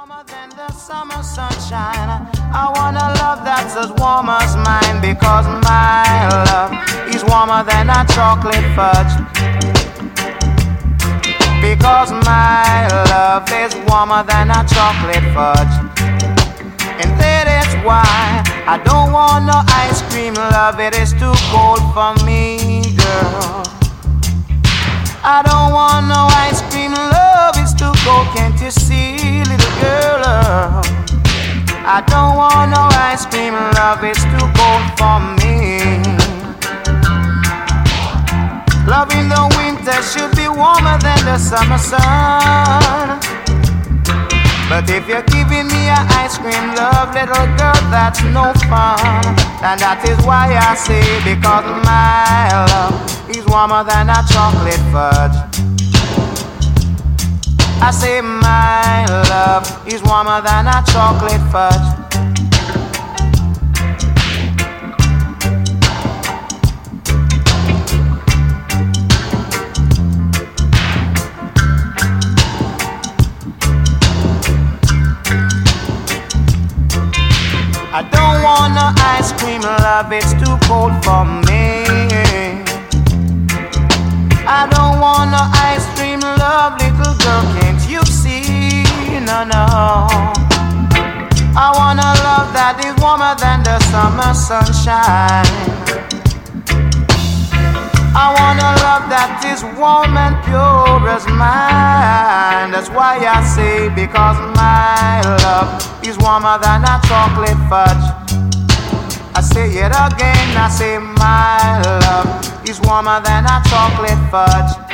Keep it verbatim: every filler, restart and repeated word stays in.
warmer than the summer sunshine. I want a love that's as warm as mine, because my love is warmer than a chocolate fudge. Because my love is warmer than a chocolate fudge. And that is why I don't want no ice cream love. It is too cold for me, girl. I don't want no ice cream love. It's too cold, can't you see, little girl? I don't want no ice cream love. It's too cold for me. Love in the winter should be warmer than the summer sun. But if you're giving me an ice cream love, little girl, that's no fun. And that is why I say, because my love is warmer than a chocolate fudge. I say my love is warmer than a chocolate fudge. I don't want no ice cream love, it's too cold for me. I don't want no ice cream love, little girl, can't you see? No, no. I want a love that is warmer than the summer sunshine. I want a love that is warm and pure as mine. That's why I say, because my love is warmer than a chocolate fudge. I say it again, I say my love is warmer than a chocolate fudge.